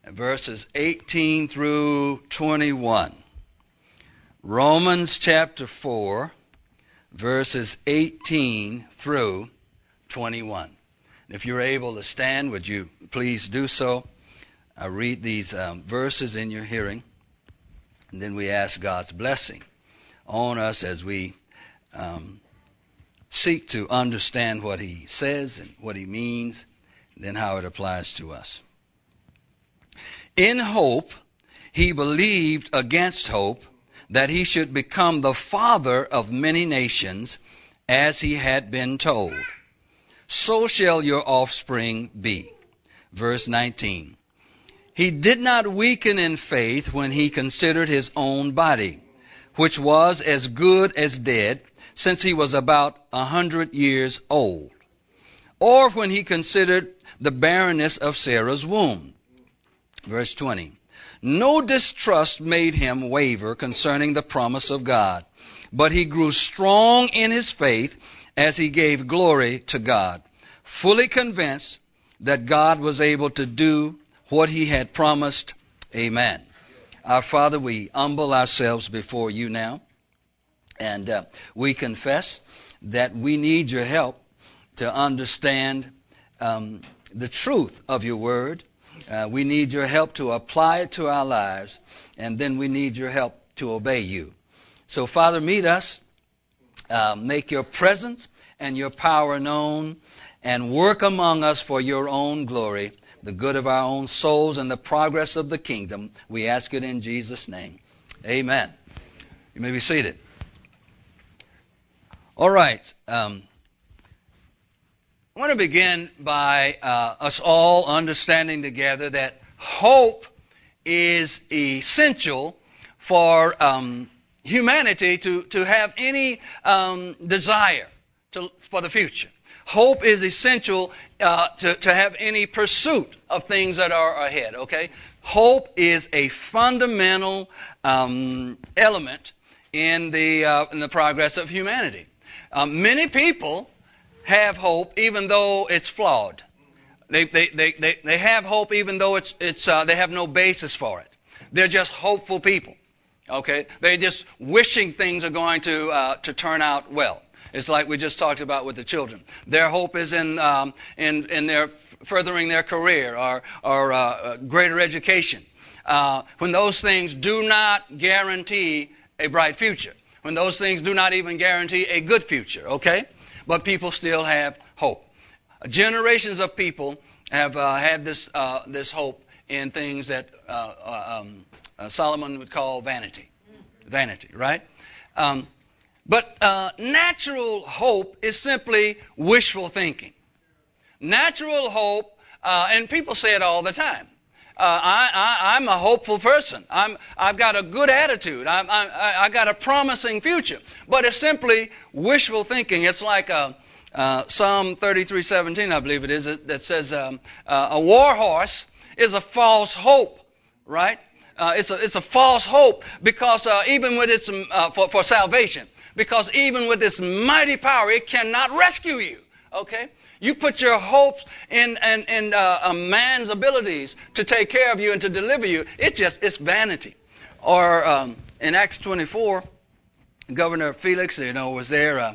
verses 18 through 21. Romans chapter 4, verses 18 through 21. If you're able to stand, would you please do so? I read these verses in your hearing, and then we ask God's blessing on us as we seek to understand what He says and what He means, and then how it applies to us. In hope, he believed against hope that he should become the father of many nations, as he had been told. So shall your offspring be. Verse 19. He did not weaken in faith when he considered his own body, which was as good as dead, since he was about 100 years old, or when he considered the barrenness of Sarah's womb. Verse 20. No distrust made him waver concerning the promise of God, but he grew strong in his faith as he gave glory to God, fully convinced that God was able to do what he had promised. Amen. Our Father, we humble ourselves before you now, and we confess that we need your help to understand the truth of your word. We need your help to apply it to our lives, and then we need your help to obey you. So, Father, meet us, make your presence and your power known, and work among us for your own glory, the good of our own souls and the progress of the kingdom. We ask it in Jesus' name. Amen. You may be seated. All right. I want to begin by us all understanding together that hope is essential for humanity to have any desire for the future. Hope is essential to have any pursuit of things that are ahead, okay? Hope is a fundamental element in the progress of humanity. Many people have hope even though it's flawed. They have hope even though they have no basis for it. They're just hopeful people. Okay? They're just wishing things are going to turn out well. It's like we just talked about with the children. Their hope is in their furthering their career or greater education. When those things do not guarantee a bright future. When those things do not even guarantee a good future. Okay? But people still have hope. Generations of people have had this hope in things that Solomon would call vanity. Vanity, right? But natural hope is simply wishful thinking. Natural hope, and people say it all the time. I'm a hopeful person. I've got a good attitude. I got a promising future. But it's simply wishful thinking. It's like Psalm 33:17, I believe it is, that says a war horse is a false hope, right? It's a false hope because even with its for salvation, because even with its mighty power, it cannot rescue you. Okay. You put your hopes in a man's abilities to take care of you and to deliver you. It's vanity. Or in Acts 24, Governor Felix, was there,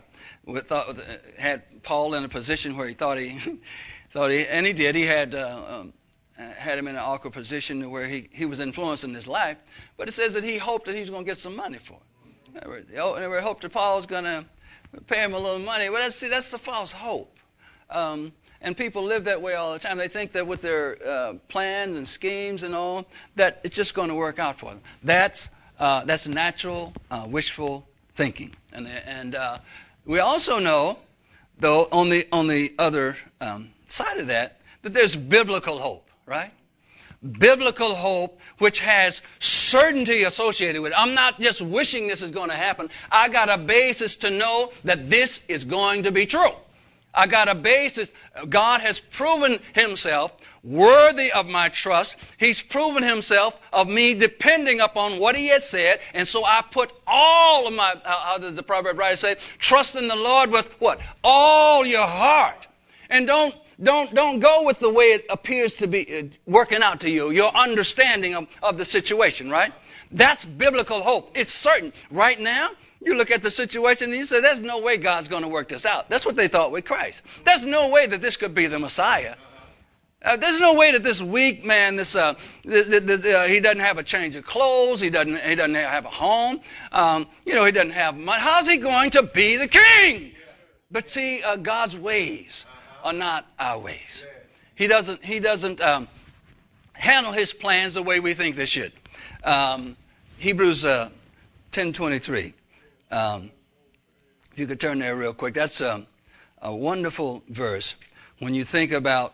had Paul in a position where he thought he and he did. He had him in an awkward position where he was influencing his life. But it says that he hoped that he was going to get some money for it. They hoped that Paul was going to pay him a little money. Well, that's a false hope. And people live that way all the time. They think that with their plans and schemes and all, that it's just going to work out for them. That's natural, wishful thinking. And we also know, though, on the other side of that there's biblical hope, right? Biblical hope, which has certainty associated with it. I'm not just wishing this is going to happen. I got a basis to know that this is going to be true. I got a basis. God has proven Himself worthy of my trust. He's proven Himself of me depending upon what He has said. And so I put all of my, how does the proverb writer say? Trust in the Lord with what? All your heart. And don't Don't go with the way it appears to be working out to you, your understanding of the situation, right? That's biblical hope. It's certain. Right now, you look at the situation and you say, there's no way God's going to work this out. That's what they thought with Christ. There's no way that this could be the Messiah. There's no way that this weak man, he doesn't have a change of clothes. He doesn't have a home. He doesn't have money. How's he going to be the king? But see, God's ways are not our ways. He doesn't handle his plans the way we think they should. Hebrews 10:23. If you could turn there real quick. That's a wonderful verse when you think about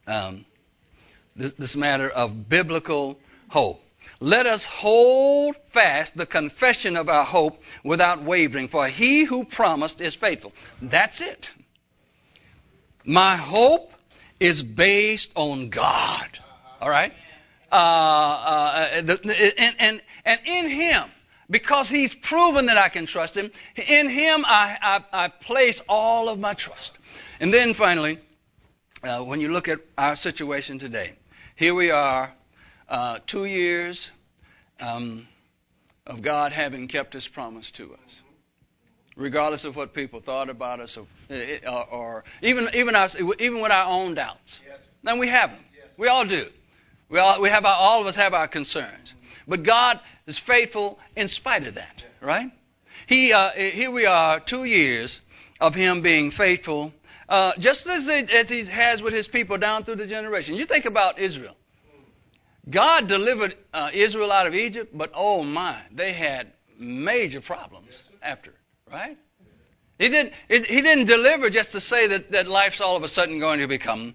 this matter of biblical hope. Let us hold fast the confession of our hope without wavering, for he who promised is faithful. That's it. My hope is based on God. All right? And in him, because he's proven that I can trust him, in him I place all of my trust. And then finally, when you look at our situation today, here we are, 2 years of God having kept his promise to us, regardless of what people thought about us, or even with our own doubts. Yes. And we have them. Yes. We all do. All of us have our concerns, but God is faithful in spite of that. Right? Here we are, 2 years of him being faithful. Just as he has with his people down through the generation. You think about Israel. God delivered Israel out of Egypt, but oh my, they had major problems after, right? He didn't deliver just to say that life's all of a sudden going to become,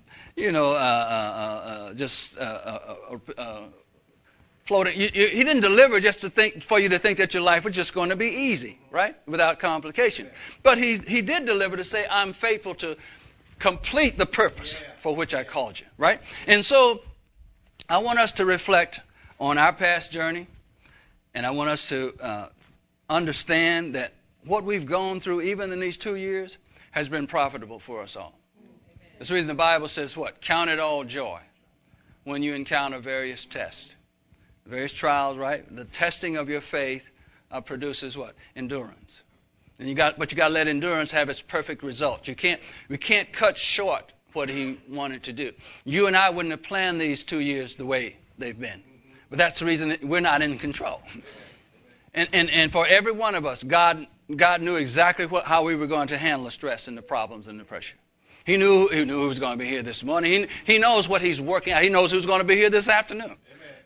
floating. He didn't deliver just for you to think that your life was just going to be easy, right? Without complication. But he did deliver to say, I'm faithful to complete the purpose for which I called you, right? And so I want us to reflect on our past journey, and I want us to understand that what we've gone through, even in these 2 years, has been profitable for us all. That's the reason the Bible says what? Count it all joy when you encounter various tests. Various trials, right? The testing of your faith produces what? Endurance. And you got to let endurance have its perfect result. We can't cut short what he wanted to do. You and I wouldn't have planned these 2 years the way they've been. But that's the reason that we're not in control. And for every one of us, God knew exactly how we were going to handle the stress and the problems and the pressure. He knew who was going to be here this morning. He knows what he's working out. He knows who's going to be here this afternoon.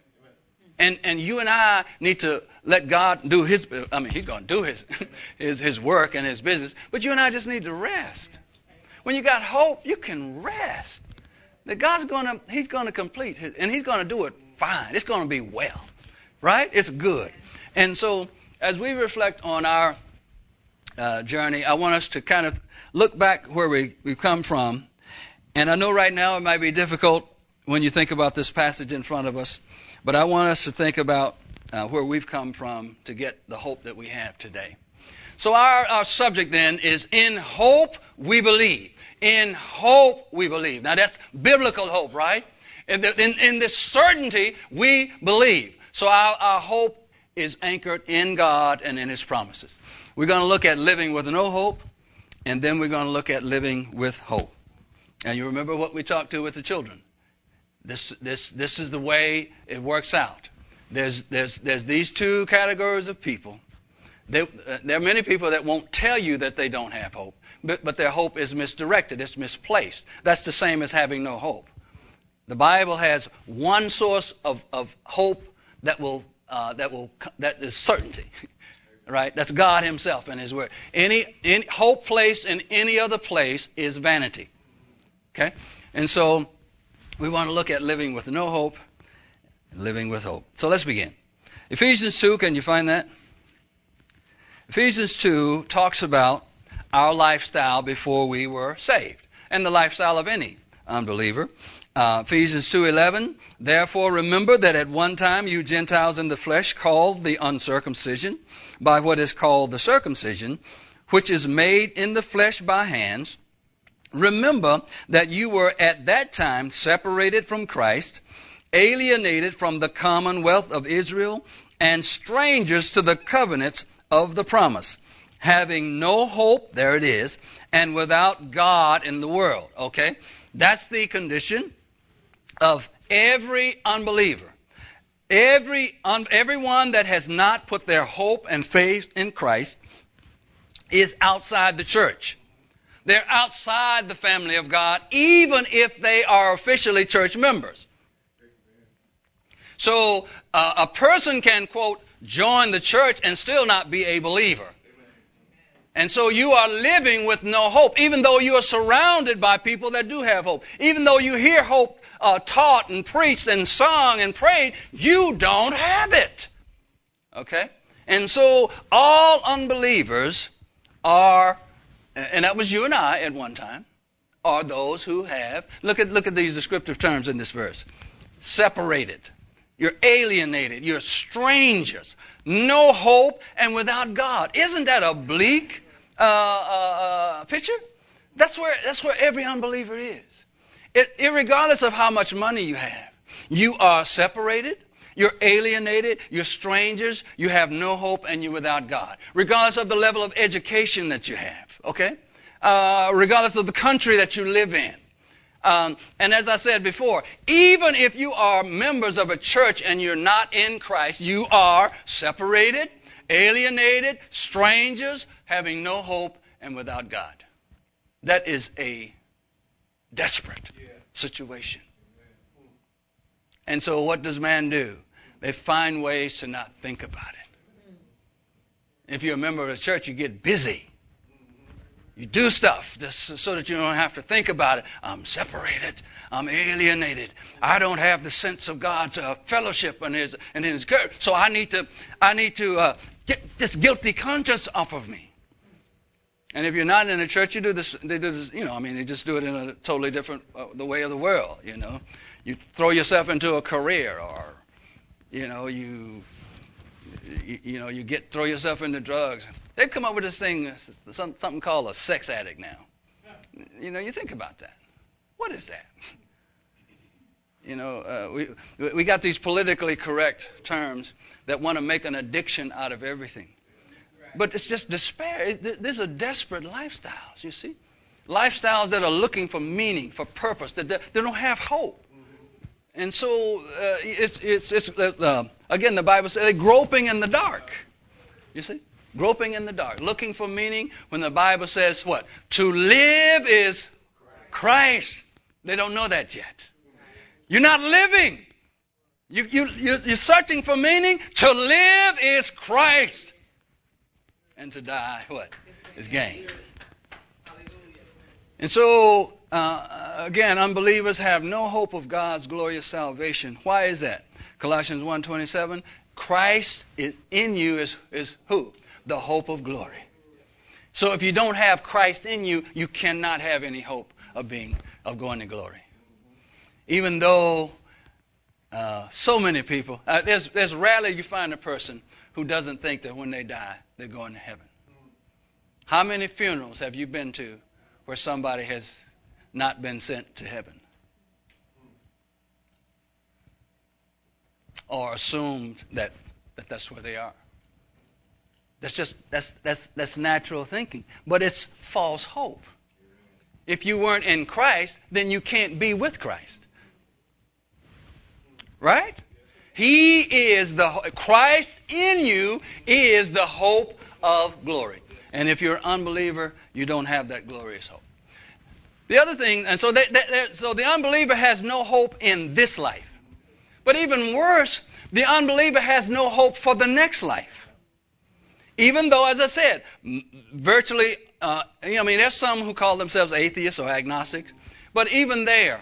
And you and I need to let God do he's going to do his work and his business. But you and I just need to rest. When you got hope, you can rest. That he's going to complete it, and he's going to do it fine. It's going to be well, right? It's good. And so as we reflect on our journey, I want us to kind of look back where we've come from. And I know right now it might be difficult when you think about this passage in front of us. But I want us to think about where we've come from to get the hope that we have today. So our subject then is in hope we believe. In hope we believe. Now that's biblical hope, right? In this certainty we believe. So our hope is anchored in God and in his promises. We're going to look at living with no hope, and then we're going to look at living with hope. And you remember what we talked to with the children. This is the way it works out. There's these two categories of people. There are many people that won't tell you that they don't have hope, but their hope is misdirected. It's misplaced. That's the same as having no hope. The Bible has one source of hope that is certainty, right? That's God Himself and His Word. Any hope placed in any other place is vanity. Okay, and so we want to look at living with no hope and living with hope. So let's begin. Ephesians 2, can you find that? Ephesians 2 talks about our lifestyle before we were saved, and the lifestyle of any unbeliever. Ephesians 2:11, therefore remember that at one time you Gentiles in the flesh called the uncircumcision by what is called the circumcision, which is made in the flesh by hands, Remember that you were at that time separated from Christ, alienated from the commonwealth of Israel, and strangers to the covenants of the promise, having no hope, there it is, and without God in the world. Okay? That's the condition of every unbeliever. Everyone that has not put their hope and faith in Christ is outside the church. They're outside the family of God, even if they are officially church members. So a person can, quote, join the church and still not be a believer. And so you are living with no hope, even though you are surrounded by people that do have hope. Even though you hear hope taught and preached and sung and prayed, you don't have it. Okay? And so all unbelievers are, and that was you and I at one time, are those who have, look at these descriptive terms in this verse. Separated. You're alienated. You're strangers. No hope and without God. Isn't that a bleak picture? That's where every unbeliever is. Irregardless of how much money you have, you are separated. You're alienated. You're strangers. You have no hope and you're without God. Regardless of the level of education that you have. Okay? Regardless of the country that you live in. And as I said before, even if you are members of a church and you're not in Christ, you are separated, alienated, strangers, having no hope, and without God. That is a desperate situation. And so what does man do? They find ways to not think about it. If you're a member of the church, you get busy. You do stuff just so that you don't have to think about it. I'm separated. I'm alienated. I don't have the sense of God's fellowship and His good. So I need to get this guilty conscience off of me. And if you're not in a church, you do this. They do this. They just do it in a totally different the way of the world. You throw yourself into a career, or you throw yourself into drugs. They've come up with this thing, something called a sex addict now. You think about that. What is that? We got these politically correct terms that want to make an addiction out of everything. But it's just despair. These are desperate lifestyles, you see. Lifestyles that are looking for meaning, for purpose, that they don't have hope. And so, again, the Bible says they're groping in the dark. You see? Groping in the dark, looking for meaning when the Bible says what? To live is Christ. They don't know that yet. You're not living. You're searching for meaning. To live is Christ. And to die, what? Is gain. And so, again, unbelievers have no hope of God's glorious salvation. Why is that? Colossians 1:27, Christ is in you is who? The hope of glory. So if you don't have Christ in you, you cannot have any hope of going to glory. Even though so many people, there's rarely you find a person who doesn't think that when they die, they're going to heaven. How many funerals have you been to where somebody has not been sent to heaven? Or assumed that that's where they are. That's natural thinking. But it's false hope. If you weren't in Christ, then you can't be with Christ. Right? Christ in you is the hope of glory. And if you're an unbeliever, you don't have that glorious hope. The other thing, and so the unbeliever has no hope in this life. But even worse, the unbeliever has no hope for the next life. Even though, as I said, virtually, there's some who call themselves atheists or agnostics. But even there,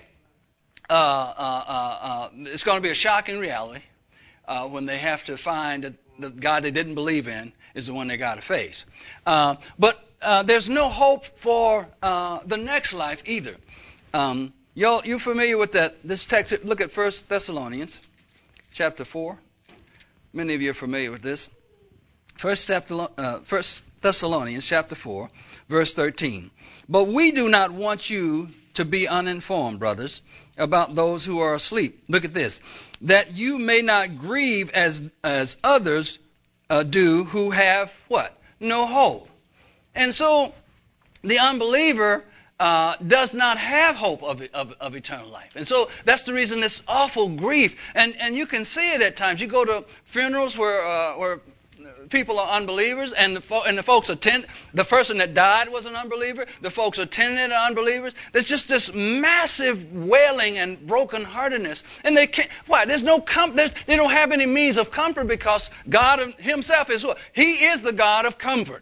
it's going to be a shocking reality when they have to find that the God they didn't believe in is the one they got to face. But there's no hope for the next life either. You're familiar with this text? Look at 1 Thessalonians chapter 4. Many of you are familiar with this. 1 Thessalonians chapter 4, verse 13. But we do not want you to be uninformed, brothers, about those who are asleep. Look at this. That you may not grieve as others do who have what? No hope. And so the unbeliever does not have hope of eternal life. And so that's the reason this awful grief. And you can see it at times. You go to funerals where people are unbelievers, and the folks attend. The person that died was an unbeliever. The folks attending are unbelievers. There's just this massive wailing and brokenheartedness, and they can't. Why? There's no they don't have any means of comfort because God Himself is what? He is the God of comfort.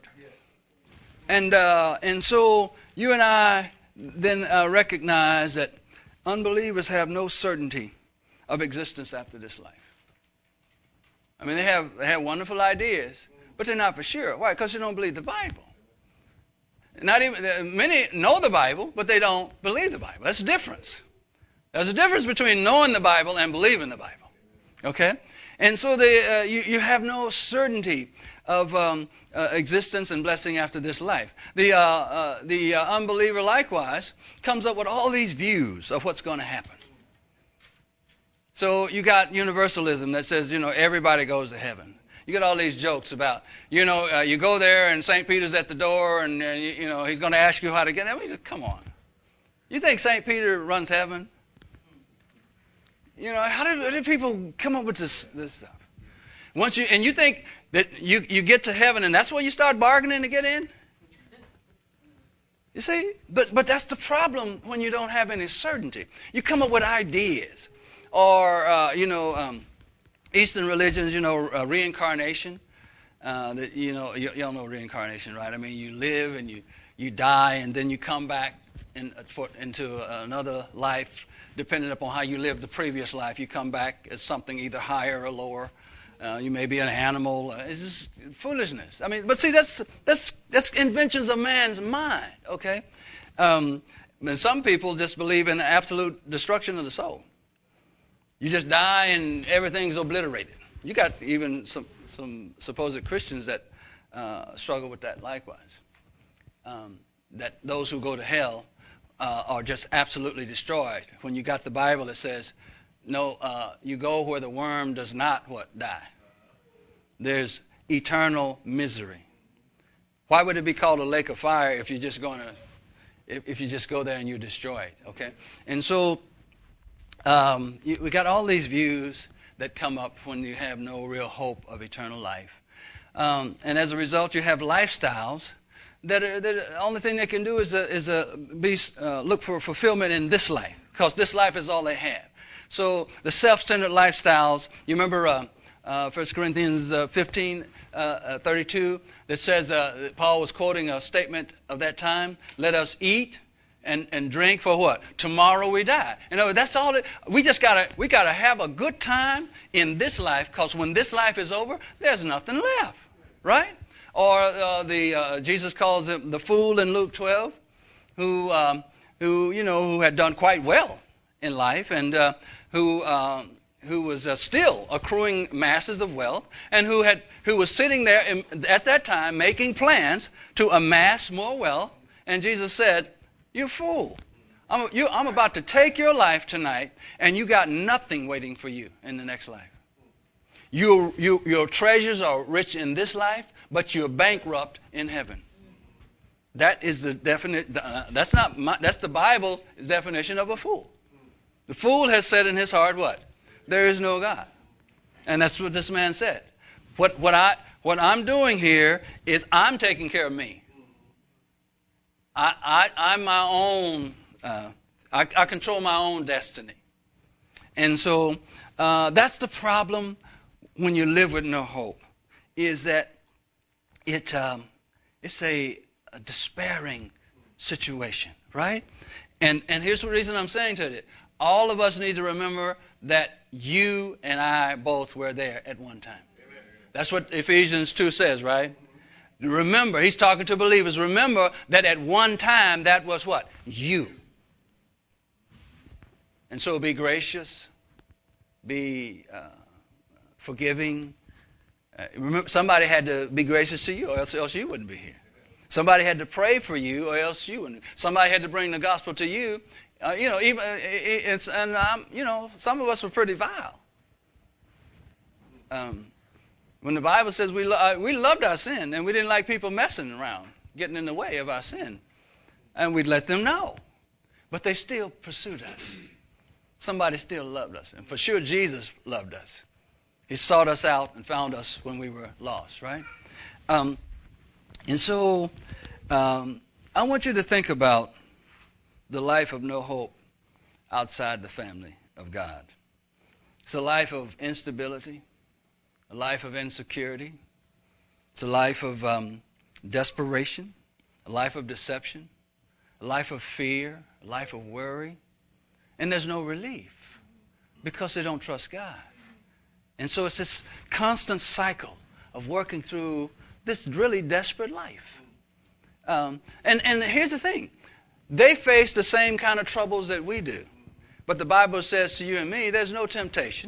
And so you and I then recognize that unbelievers have no certainty of existence after this life. I mean, they have wonderful ideas, but they're not for sure. Why? Because they don't believe the Bible. Many know the Bible, but they don't believe the Bible. That's the difference. There's a difference between knowing the Bible and believing the Bible. Okay? And so you have no certainty of existence and blessing after this life. The unbeliever likewise comes up with all these views of what's going to happen. So you got universalism that says, everybody goes to heaven. You got all these jokes about, you go there and St. Peter's at the door and, he's going to ask you how to get in. He said, come on. You think St. Peter runs heaven? How did people come up with this stuff? And you think that you get to heaven and that's where you start bargaining to get in? You see? But that's the problem when you don't have any certainty. You come up with ideas. Or, Eastern religions, reincarnation. Y'all know reincarnation, right? I mean, you live and you die and then you come back into another life. Depending upon how you lived the previous life, you come back as something either higher or lower. You may be an animal. It's just foolishness. I mean, but see, that's inventions of man's mind, okay? And some people just believe in absolute destruction of the soul. You just die and everything's obliterated. You got even some supposed Christians that struggle with that likewise. That those who go to hell are just absolutely destroyed. When you got the Bible that says, no, you go where the worm does not die. There's eternal misery. Why would it be called a lake of fire if you're just if you just go there and you're destroyed? Okay, and so. We got all these views that come up when you have no real hope of eternal life. And as a result, you have lifestyles that the only thing they can do is look for fulfillment in this life, because this life is all they have. So the self-centered lifestyles, you remember 1 Corinthians 15:32 that says, Paul was quoting a statement of that time, let us eat and drink for what? Tomorrow we die. That's all. We gotta have a good time in this life, because when this life is over, there's nothing left, right? Or Jesus calls him the fool in Luke 12, who had done quite well in life and who was still accruing masses of wealth, and who was sitting there at that time making plans to amass more wealth. And Jesus said, "You fool! I'm about to take your life tonight, and you got nothing waiting for you in the next life. Your treasures are rich in this life, but you're bankrupt in heaven." That is the definite. That's the Bible's definition of a fool. The fool has said in his heart, what? There is no God, and that's what this man said. What I'm doing here is I'm taking care of me. I'm my own. I control my own destiny, and so that's the problem when you live with no hope. Is that it's a despairing situation, right? And here's the reason I'm saying to it. All of us need to remember that you and I both were there at one time. That's what Ephesians 2 says, right? Remember, he's talking to believers. Remember that at one time that was what? You. And so be gracious. Be forgiving. Remember, somebody had to be gracious to you, or else you wouldn't be here. Somebody had to pray for you, or else you wouldn't. Somebody had to bring the gospel to you. Some of us were pretty vile. When the Bible says we loved our sin, and we didn't like people messing around, getting in the way of our sin, and we'd let them know, but they still pursued us. Somebody still loved us, and for sure Jesus loved us. He sought us out and found us when we were lost, right? I want you to think about the life of no hope outside the family of God. It's a life of instability, a life of insecurity. It's a life of desperation, a life of deception, a life of fear, a life of worry. And there's no relief because they don't trust God. And so it's this constant cycle of working through this really desperate life. And here's the thing. They face the same kind of troubles that we do. But the Bible says to you and me, there's no temptation,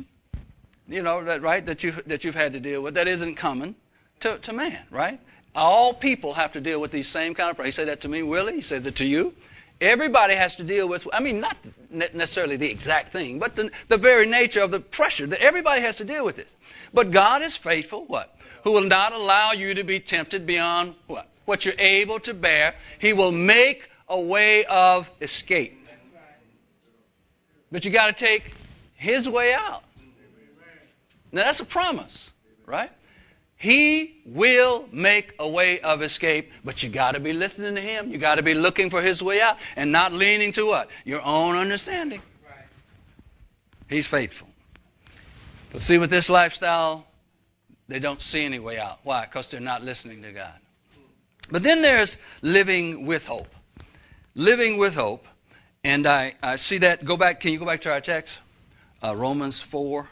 that you've had to deal with that isn't common to man, right? All people have to deal with these same kind of problems. He said that to me, Willie. He says it to you. Everybody has to deal with, not necessarily the exact thing, but the very nature of the pressure that everybody has to deal with this. But God is faithful, what? Who will not allow you to be tempted beyond what? What you're able to bear. He will make a way of escape. But you got to take His way out. Now that's a promise, right? He will make a way of escape, but you got to be listening to Him. You got to be looking for His way out and not leaning to what? Your own understanding. He's faithful. But see, with this lifestyle, they don't see any way out. Why? Because they're not listening to God. But then there's living with hope. Living with hope. And I see that. Can you go back to our text? Romans 4,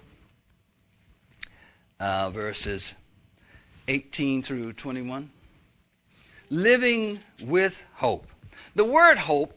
verses 18 through 21. Living with hope. The word hope,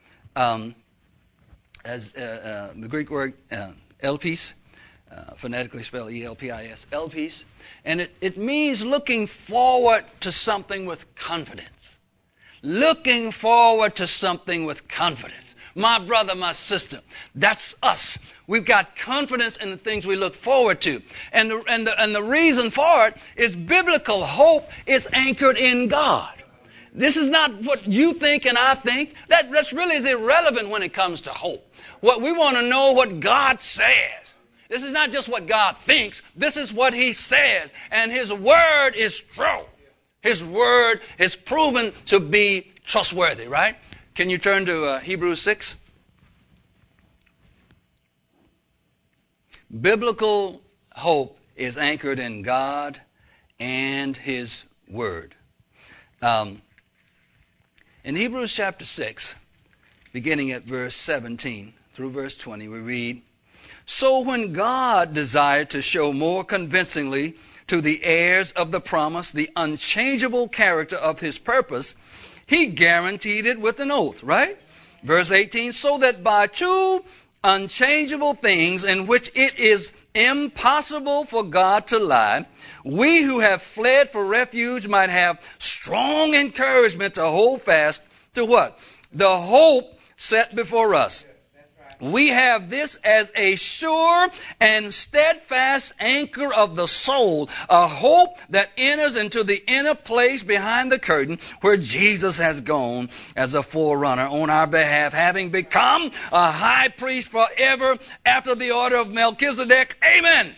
as the Greek word elpis, phonetically spelled E-L-P-I-S, elpis, and it means looking forward to something with confidence. Looking forward to something with confidence. My brother, my sister, that's us. We've got confidence in the things we look forward to. And the reason for it is biblical hope is anchored in God. This is not what you think and I think. That's really is irrelevant when it comes to hope. What we want to know what God says. This is not just what God thinks. This is what He says. And His Word is true. His Word is proven to be trustworthy, right? Can you turn to Hebrews 6? Biblical hope is anchored in God and His Word. In Hebrews chapter 6, beginning at verse 17 through verse 20, we read, "So when God desired to show more convincingly to the heirs of the promise the unchangeable character of His purpose, He guaranteed it with an oath," right? Verse 18, "so that by two unchangeable things in which it is impossible for God to lie, we who have fled for refuge might have strong encouragement to hold fast to what? The hope set before us. We have this as a sure and steadfast anchor of the soul, a hope that enters into the inner place behind the curtain where Jesus has gone as a forerunner on our behalf, having become a high priest forever after the order of Melchizedek." Amen.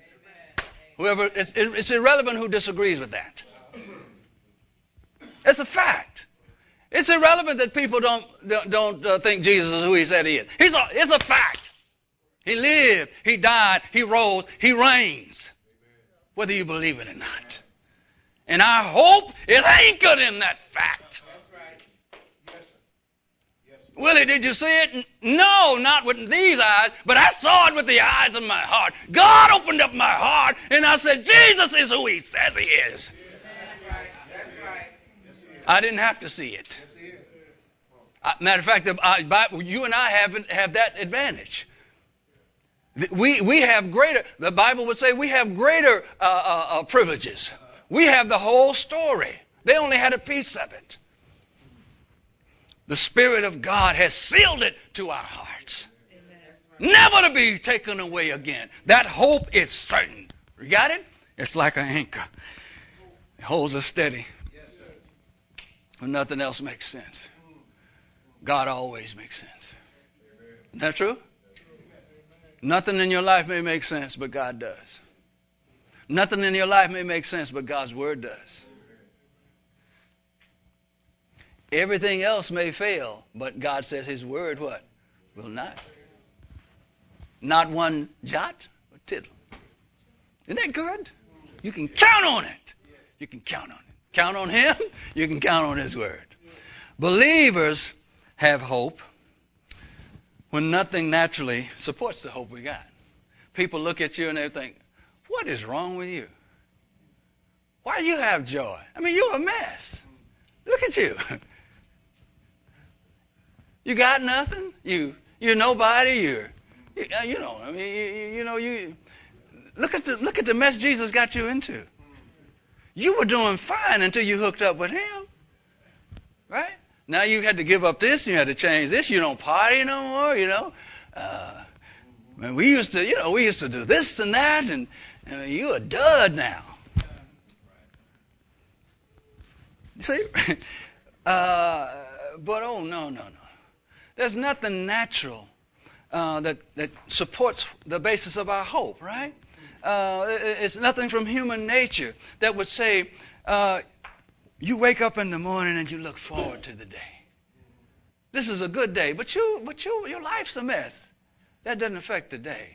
It's irrelevant who disagrees with that. It's a fact. It's irrelevant that people don't think Jesus is who He said He is. It's a fact. He lived, He died, He rose, He reigns, whether you believe it or not. And our hope is anchored in that fact. That's right. Yes, sir. Yes, sir. Willie, did you see it? No, not with these eyes, but I saw it with the eyes of my heart. God opened up my heart, and I said, Jesus is who He says He is. That's right. That's right. I didn't have to see it. Matter of fact, you and I have that advantage. We have greater, the Bible would say we have greater privileges. We have the whole story. They only had a piece of it. The Spirit of God has sealed it to our hearts. Never to be taken away again. That hope is certain. You got it? It's like an anchor. It holds us steady. When nothing else makes sense. God always makes sense. Isn't that true? Nothing in your life may make sense, but God does. Nothing in your life may make sense, but God's Word does. Everything else may fail, but God says His Word what? Will not. Not one jot or tittle. Isn't that good? You can count on it. You can count on it. Count on Him. You can count on His Word. Believers have hope when nothing naturally supports the hope we got. People look at you and they think, what is wrong with you? Why do you have joy? I mean, you're a mess. Look at you. You got nothing. You're nobody. Look at the mess Jesus got you into. You were doing fine until you hooked up with Him, right? Now you had to give up this. You had to change this. You don't party no more. Man, we used to do this and that, and you're a dud now. You see, but oh no. There's nothing natural that supports the basis of our hope, right? It's nothing from human nature that would say, you wake up in the morning and you look forward to the day. This is a good day, but your life's a mess. That doesn't affect the day.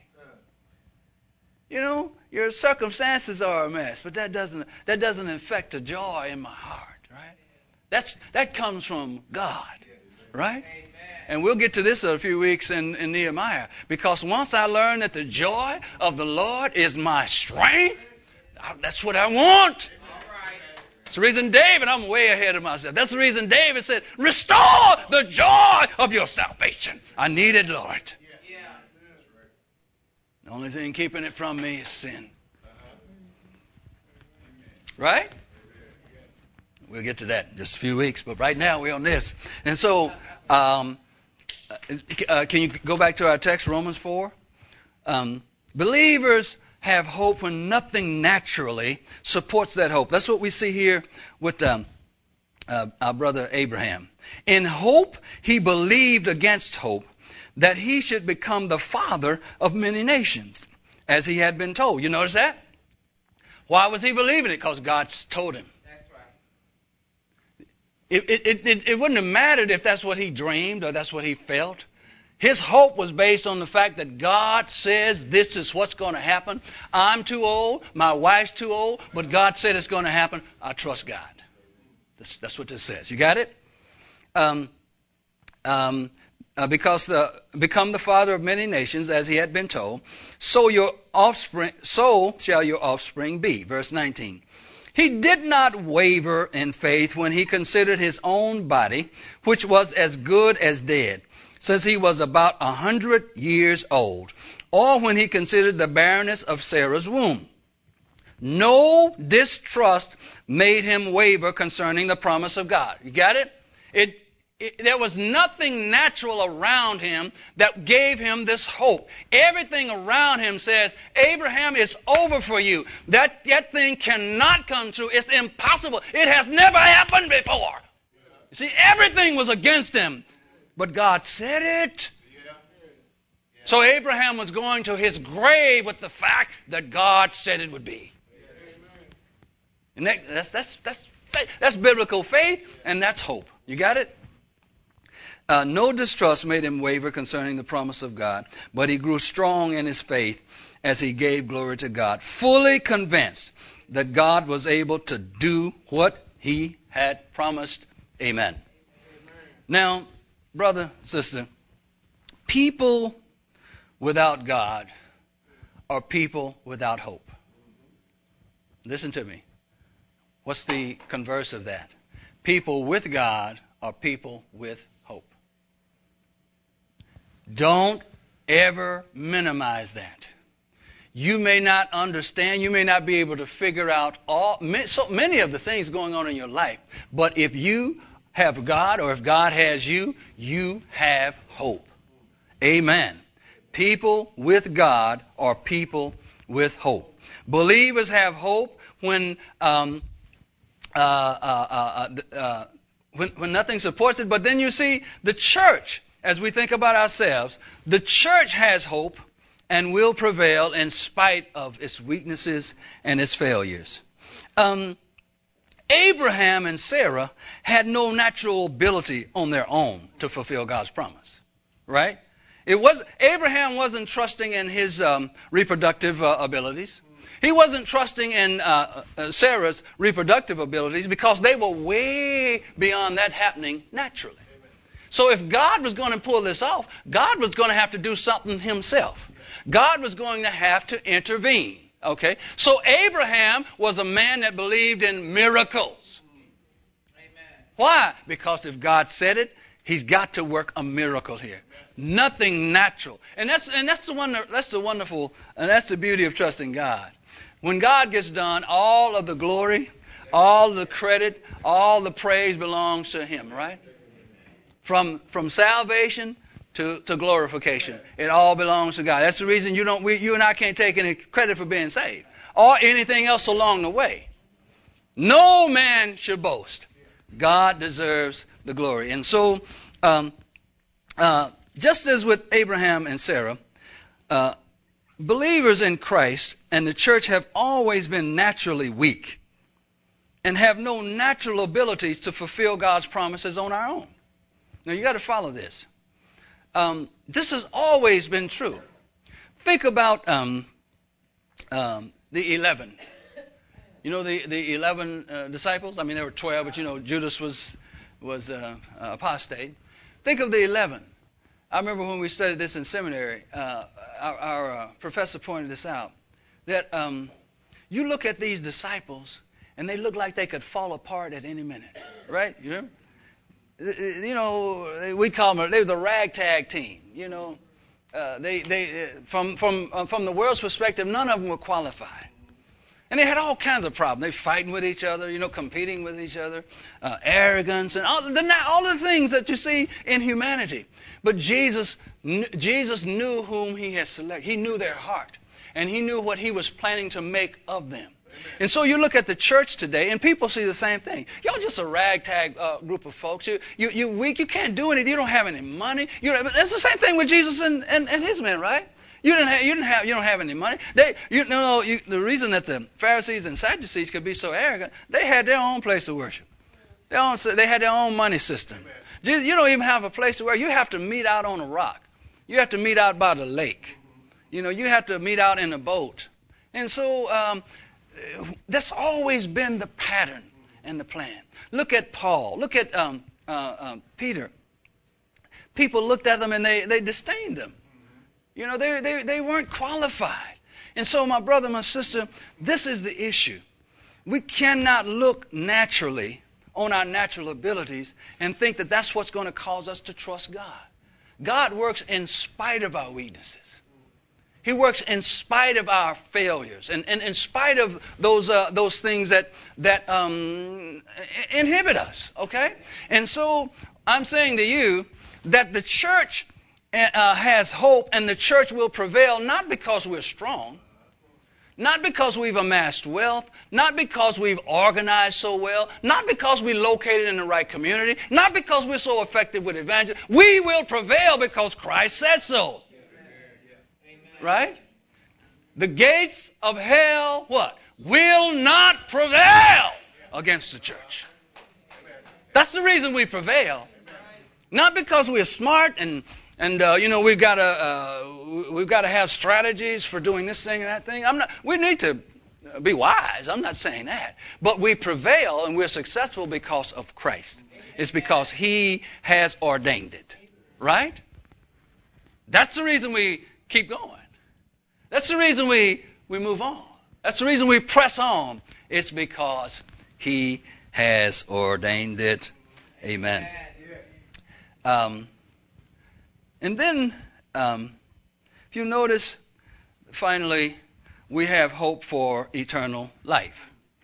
Your circumstances are a mess, but that doesn't affect the joy in my heart, right? That comes from God, right? And we'll get to this in a few weeks in Nehemiah. Because once I learned that the joy of the Lord is my strength, that's what I want. That's the reason David, I'm way ahead of myself. That's the reason David said, restore the joy of your salvation. I need it, Lord. The only thing keeping it from me is sin. Right? We'll get to that in just a few weeks. But right now we're on this. And so, can you go back to our text, Romans 4? Believers have hope when nothing naturally supports that hope. That's what we see here with our brother Abraham. In hope, he believed against hope that he should become the father of many nations, as he had been told. You notice that? Why was he believing it? Because God told him. That's right. It wouldn't have mattered if that's what he dreamed or that's what he felt. His hope was based on the fact that God says this is what's going to happen. I'm too old. My wife's too old. But God said it's going to happen. I trust God. That's what this says. You got it? Because become the father of many nations, as he had been told, so shall your offspring be. Verse 19. He did not waver in faith when he considered his own body, which was as good as dead, since he was about 100 years old, or when he considered the barrenness of Sarah's womb. No distrust made him waver concerning the promise of God. You got it? There was nothing natural around him that gave him this hope. Everything around him says, Abraham, it's over for you. That thing cannot come true. It's impossible. It has never happened before. You see, everything was against him. But God said it. So Abraham was going to his grave with the fact that God said it would be. And that's biblical faith, and that's hope. You got it? No distrust made him waver concerning the promise of God, but he grew strong in his faith as he gave glory to God, fully convinced that God was able to do what he had promised. Amen. Now, brother, sister, people without God are people without hope. Listen to me. What's the converse of that? People with God are people with hope. Don't ever minimize that. You may not understand. You may not be able to figure out so many of the things going on in your life. But if you have God, or if God has you, you have hope. Amen. People with God are people with hope. Believers have hope when nothing supports it. But then you see the church, as we think about ourselves, the church has hope and will prevail in spite of its weaknesses and its failures. Abraham and Sarah had no natural ability on their own to fulfill God's promise, right? Abraham wasn't trusting in his reproductive abilities. He wasn't trusting in Sarah's reproductive abilities because they were way beyond that happening naturally. So if God was going to pull this off, God was going to have to do something himself. God was going to have to intervene. Okay? So Abraham was a man that believed in miracles. Amen. Why? Because if God said it, He's got to work a miracle here. Nothing natural. And that's the wonderful, and that's the beauty of trusting God. When God gets done, all of the glory, all the credit, all the praise belongs to Him, right? From salvation to glorification. It all belongs to God. That's the reason you and I can't take any credit for being saved or anything else along the way. No man should boast. God deserves the glory. And so, just as with Abraham and Sarah, believers in Christ and the church have always been naturally weak and have no natural abilities to fulfill God's promises on our own. Now, you got to follow this. This has always been true. Think about the 11. You know the 11 disciples? I mean, there were 12, but Judas was apostate. Think of the 11. I remember when we studied this in seminary, our professor pointed this out, that you look at these disciples, and they look like they could fall apart at any minute, right? You know? We call them, they were the ragtag team. They from the world's perspective, none of them were qualified, and they had all kinds of problems. They fighting with each other, competing with each other, arrogance, and all the things that you see in humanity. But Jesus knew whom He had selected. He knew their heart, and He knew what He was planning to make of them. And so you look at the church today, and people see the same thing. Y'all just a ragtag group of folks. You're weak. You can't do anything. You don't have any money. It's the same thing with Jesus and His men, right? You don't have any money. The reason that the Pharisees and Sadducees could be so arrogant, they had their own place of worship. They had their own money system. You don't even have a place to work. You have to meet out on a rock. You have to meet out by the lake. You have to meet out in a boat. And so that's always been the pattern and the plan. Look at Paul. Look at Peter. People looked at them and they disdained them. They weren't qualified. And so, my brother, my sister, this is the issue. We cannot look naturally on our natural abilities and think that that's what's going to cause us to trust God. God works in spite of our weaknesses. He works in spite of our failures and in spite of those things that inhibit us, okay? And so I'm saying to you that the church has hope and the church will prevail not because we're strong, not because we've amassed wealth, not because we've organized so well, not because we're located in the right community, not because we're so effective with evangelism. We will prevail because Christ said so. Right? The gates of hell, what? Will not prevail against the church. That's the reason we prevail. Not because we're smart and we've got to have strategies for doing this thing and that thing. We need to be wise. I'm not saying that. But we prevail and we're successful because of Christ. It's because He has ordained it. Right? That's the reason we keep going. That's the reason we move on. That's the reason we press on. It's because He has ordained it. Amen. And then, if you notice, finally, we have hope for eternal life.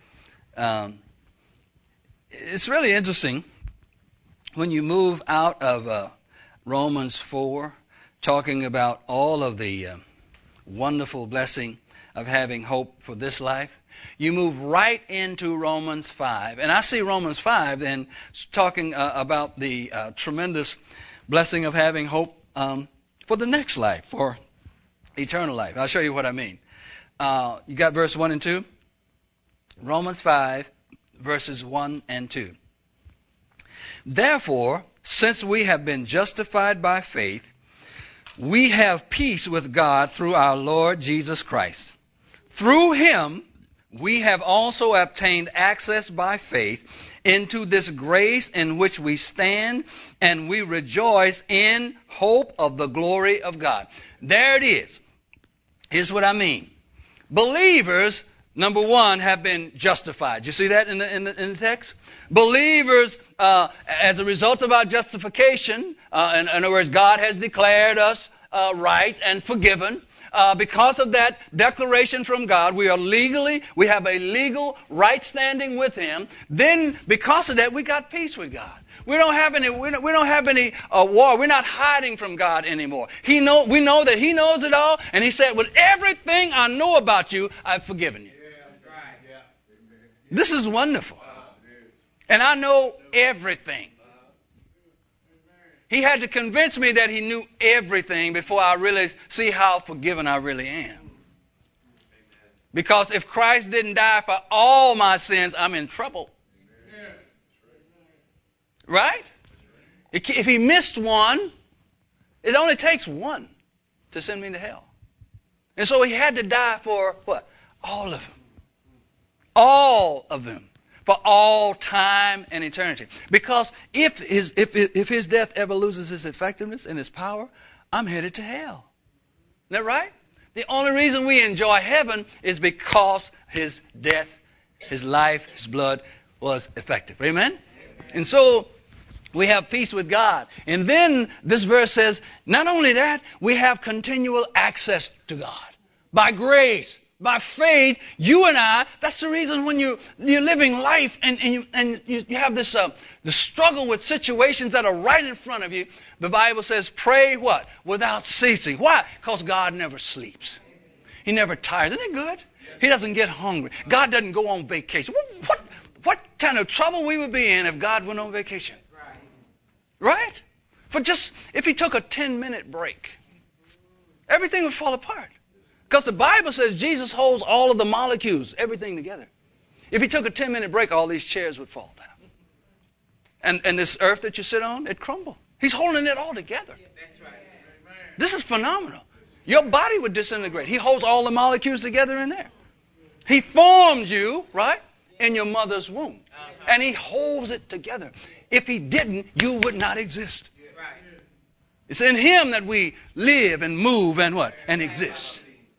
It's really interesting when you move out of Romans 4, talking about all of the wonderful blessing of having hope for this life. You move right into Romans 5. And I see Romans 5 then talking about the tremendous blessing of having hope for the next life, for eternal life. I'll show you what I mean. You got verse 1 and 2? Romans 5, verses 1 and 2. Therefore, since we have been justified by faith, we have peace with God through our Lord Jesus Christ. Through him, we have also obtained access by faith into this grace in which we stand, and we rejoice in hope of the glory of God. There it is. Here's what I mean. Believers, number one, have been justified. You see that in the text? Believers, as a result of our justification, in other words, God has declared us right and forgiven. Because of that declaration from God, we have a legal right standing with Him. Then, because of that, we got peace with God. We don't have any war. We're not hiding from God anymore. We know that He knows it all, and He said, with everything I know about you, I've forgiven you. This is wonderful. And I know everything. He had to convince me that He knew everything before I really see how forgiven I really am. Because if Christ didn't die for all my sins, I'm in trouble. Right? If He missed one, it only takes one to send me to hell. And so He had to die for what? All of them. All of them. For all time and eternity. Because if his death ever loses its effectiveness and its power, I'm headed to hell. Isn't that right? The only reason we enjoy heaven is because His death, His life, His blood was effective. Amen? And so we have peace with God. And then this verse says, not only that, we have continual access to God. By grace. By faith, you and I, that's the reason when you're living life and you have this the struggle with situations that are right in front of you, the Bible says, pray what? Without ceasing. Why? Because God never sleeps. He never tires. Isn't it good? He doesn't get hungry. God doesn't go on vacation. What kind of trouble we would be in if God went on vacation? Right? If He took a 10-minute break, everything would fall apart. Because the Bible says Jesus holds all of the molecules, everything together. If He took a 10-minute break, all these chairs would fall down. And this earth that you sit on, it'd crumble. He's holding it all together. That's right. This is phenomenal. Your body would disintegrate. He holds all the molecules together in there. He formed you, right, in your mother's womb. And He holds it together. If He didn't, you would not exist. It's in Him that we live and move and what? And exist.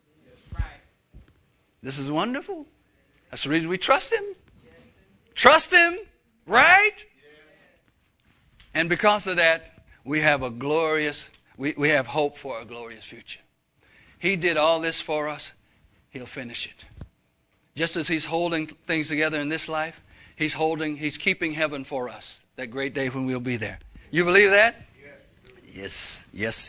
This is wonderful. That's the reason we trust Him. Trust Him, right? And because of that, we have we have hope for a glorious future. He did all this for us. He'll finish it. Just as He's holding things together in this life, He's keeping heaven for us. That great day when we'll be there. You believe that? Yes.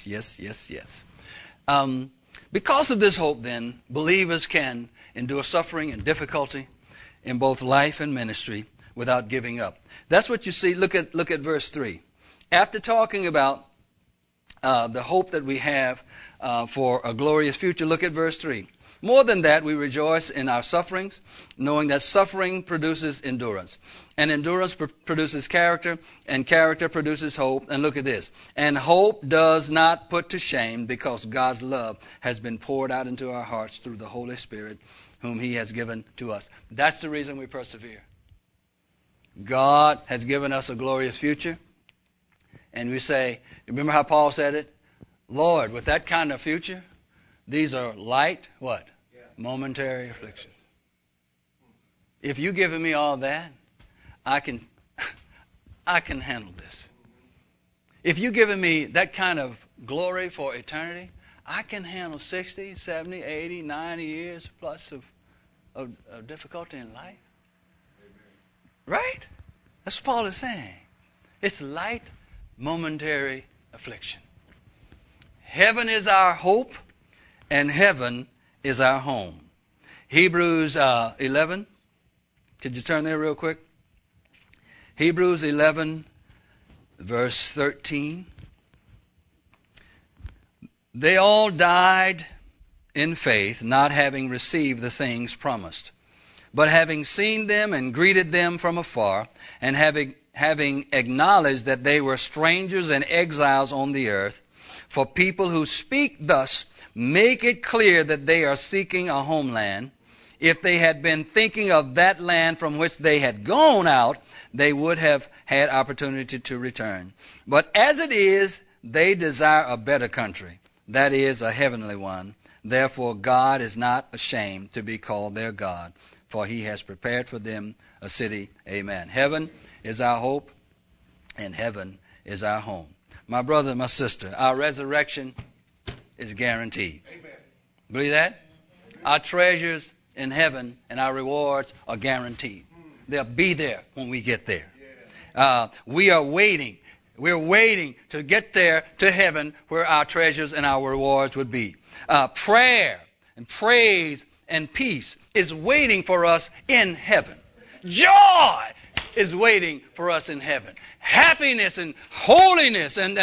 Because of this hope, then, believers can endure suffering and difficulty in both life and ministry without giving up. That's what you see. Look at verse 3. After talking about the hope that we have for a glorious future, look at verse 3. More than that, we rejoice in our sufferings, knowing that suffering produces endurance. And endurance produces character, and character produces hope. And look at this. And hope does not put to shame, because God's love has been poured out into our hearts through the Holy Spirit, whom He has given to us. That's the reason we persevere. God has given us a glorious future. And we say, remember how Paul said it? Lord, with that kind of future, these are light, what? Momentary afflictions. If you've given me all that, I can handle this. If you've given me that kind of glory for eternity, I can handle 60, 70, 80, 90 years plus of difficulty in life. Right? That's what Paul is saying. It's light, momentary affliction. Heaven is our hope, and heaven is our home. Hebrews 11. Could you turn there real quick? Hebrews 11, verse 13. They all died in faith, not having received the things promised, but having seen them and greeted them from afar, and having acknowledged that they were strangers and exiles on the earth. For people who speak thus make it clear that they are seeking a homeland. If they had been thinking of that land from which they had gone out, they would have had opportunity to return. But as it is, they desire a better country, that is, a heavenly one. Therefore, God is not ashamed to be called their God, for He has prepared for them a city. Amen. Heaven is our hope, and heaven is our home. My brother and my sister, our resurrection is guaranteed. Amen. Believe that? Our treasures in heaven and our rewards are guaranteed. They'll be there when we get there. We are waiting. We're waiting to get there to heaven where our treasures and our rewards would be. Prayer and praise and peace is waiting for us in heaven. Joy is waiting for us in heaven. Happiness and holiness and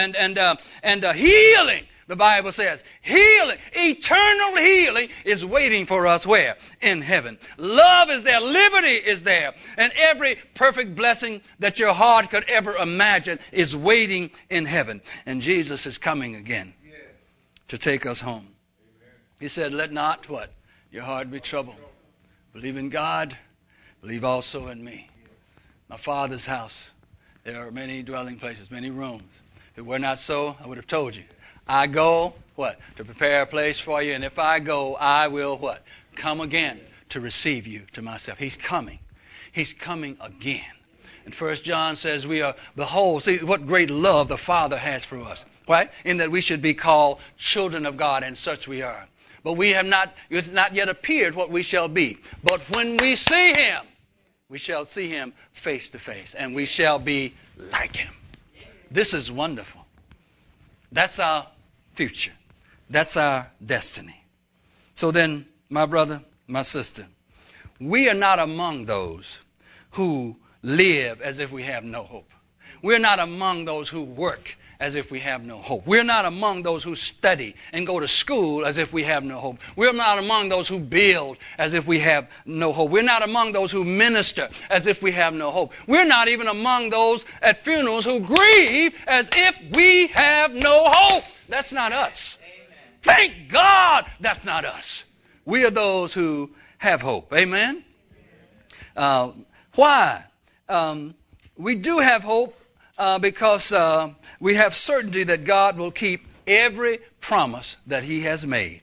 healing. The Bible says healing, eternal healing is waiting for us where? In heaven. Love is there. Liberty is there. And every perfect blessing that your heart could ever imagine is waiting in heaven. And Jesus is coming again to take us home. He said, let not what? Your heart be troubled. Believe in God. Believe also in me. My Father's house, there are many dwelling places, many rooms. If it were not so, I would have told you. I go, what? To prepare a place for you. And if I go, I will, what? Come again to receive you to myself. He's coming. He's coming again. And 1 John says we are, behold, see what great love the Father has for us. Right? In that we should be called children of God, and such we are. But it's not yet appeared what we shall be. But when we see Him, we shall see Him face to face, and we shall be like Him. This is wonderful. That's our future. That's our destiny. So then, my brother, my sister, we are not among those who live as if we have no hope. We're not among those who work as if we have no hope. We're not among those who study and go to school as if we have no hope. We're not among those who build as if we have no hope. We're not among those who minister as if we have no hope. We're not even among those at funerals who grieve as if we have no hope. That's not us. Amen. Thank God that's not us. We are those who have hope. Amen? Why? We do have hope because we have certainty that God will keep every promise that He has made.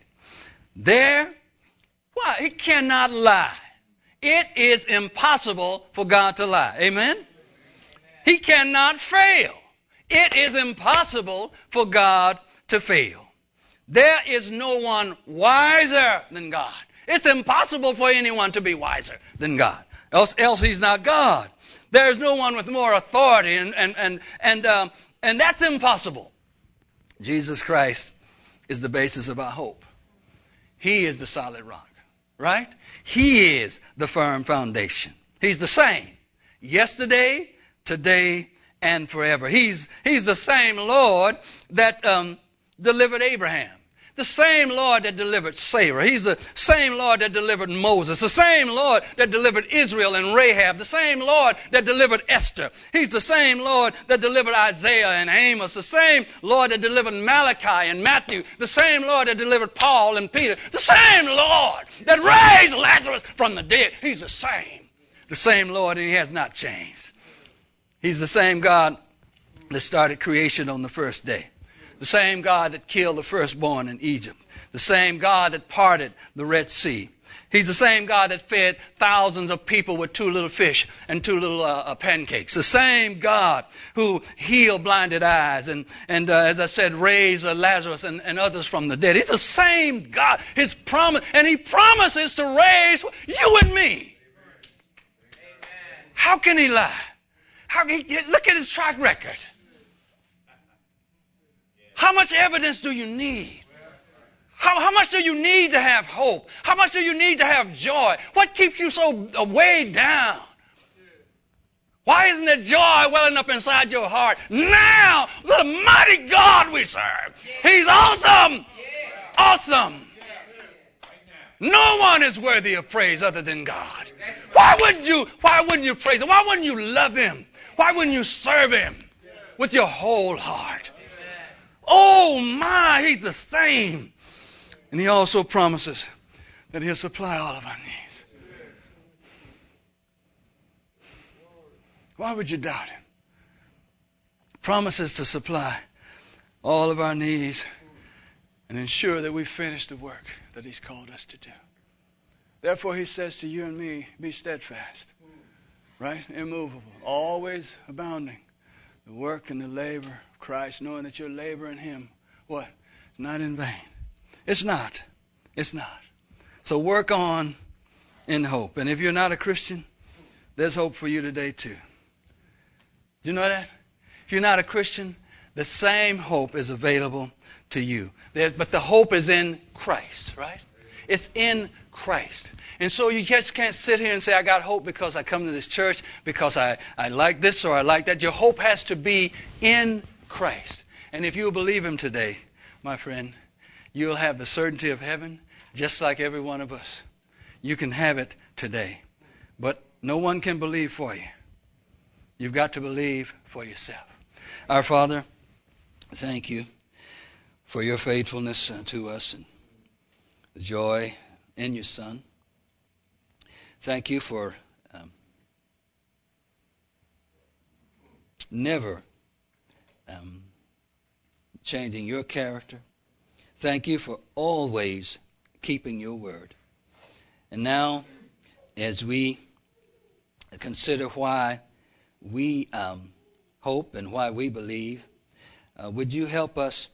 He cannot lie. It is impossible for God to lie. Amen? He cannot fail. It is impossible for God to fail. There is no one wiser than God. It's impossible for anyone to be wiser than God. Else He's not God. There's no one with more authority, and that's impossible. Jesus Christ is the basis of our hope. He is the solid rock, right? He is the firm foundation. He's the same yesterday, today, and forever. He's the same Lord that delivered Abraham. The same Lord that delivered Sarah. He's the same Lord that delivered Moses. The same Lord that delivered Israel and Rahab. The same Lord that delivered Esther. He's the same Lord that delivered Isaiah and Amos. The same Lord that delivered Malachi and Matthew. The same Lord that delivered Paul and Peter. The same Lord that raised Lazarus from the dead. He's the same. The same Lord, and He has not changed. He's the same God that started creation on the first day. The same God that killed the firstborn in Egypt. The same God that parted the Red Sea. He's the same God that fed thousands of people with 2 little fish and 2 little pancakes. The same God who healed blinded eyes and as I said, raised Lazarus and others from the dead. He's the same God. His promise, and He promises to raise you and me. How can He lie? Look at His track record. How much evidence do you need? How much do you need to have hope? How much do you need to have joy? What keeps you so weighed down? Why isn't there joy welling up inside your heart? Now, the mighty God we serve. He's awesome. Awesome. No one is worthy of praise other than God. Why wouldn't you praise Him? Why wouldn't you love Him? Why wouldn't you serve Him with your whole heart? Oh my, He's the same. And He also promises that He'll supply all of our needs. Why would you doubt Him? Promises to supply all of our needs and ensure that we finish the work that He's called us to do. Therefore, He says to you and me, be steadfast, right? Immovable, always abounding. The work and the labor of Christ, knowing that your labor in Him, what? Not in vain. It's not. It's not. So work on in hope. And if you're not a Christian, there's hope for you today too. Do you know that? If you're not a Christian, the same hope is available to you. But the hope is in Christ, right? It's in Christ. And so you just can't sit here and say, I got hope because I come to this church, because I like this or I like that. Your hope has to be in Christ. And if you believe Him today, my friend, you'll have the certainty of heaven just like every one of us. You can have it today. But no one can believe for you. You've got to believe for yourself. Our Father, thank You for Your faithfulness to us and the joy in Your Son. Thank You for never changing Your character. Thank You for always keeping Your word. And now, as we consider why we hope and why we believe, would You help us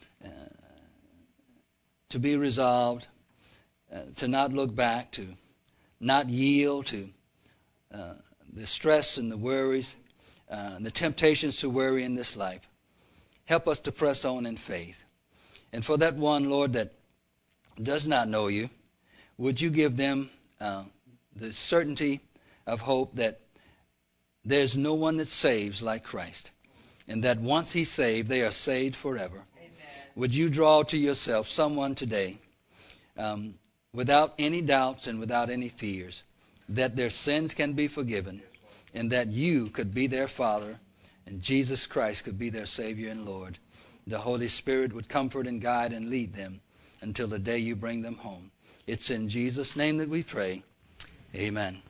to be resolved, to not look back, to not yield to the stress and the worries, and the temptations to worry in this life. Help us to press on in faith. And for that one, Lord, that does not know You, would You give them the certainty of hope that there's no one that saves like Christ, and that once He's saved, they are saved forever. Amen. Would You draw to Yourself someone today without any doubts and without any fears, that their sins can be forgiven, and that You could be their Father, and Jesus Christ could be their Savior and Lord. The Holy Spirit would comfort and guide and lead them until the day You bring them home. It's in Jesus' name that we pray. Amen.